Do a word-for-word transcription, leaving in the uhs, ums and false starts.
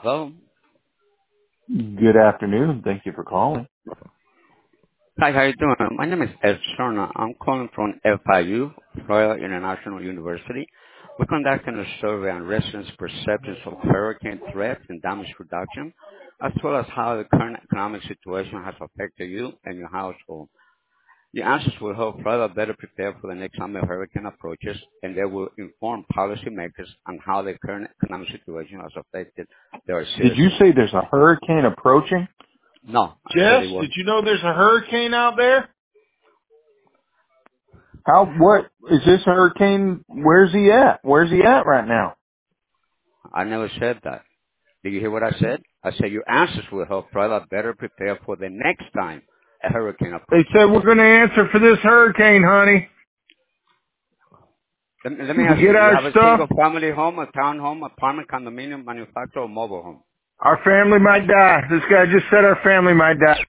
Hello. Good afternoon. Thank you for calling. Hi, how you doing? My name is Ed Serna. I'm calling from F I U, Florida International University. We're conducting a survey on residents' perceptions of hurricane threat and damage reduction, as well as how the current economic situation has affected you and your household. The answers will help Florida better prepare for the next time a hurricane approaches, and they will inform policymakers on how the current economic situation has affected their Did you citizens. say there's a hurricane approaching? No, I said Jess, it was. did you know there's a hurricane out there? How, what, is this hurricane, where's he at? Where's he at right now? I never said that. Did you hear what I said? I said your answers will help Florida better prepare for the next time a hurricane They approaches. said we're going to answer for this hurricane, honey. Let me, let me Did we ask you, get do you our have a stuff? single family home, a townhome, apartment, condominium, manufactured, or mobile home? Our family might die. This guy just said our family might die.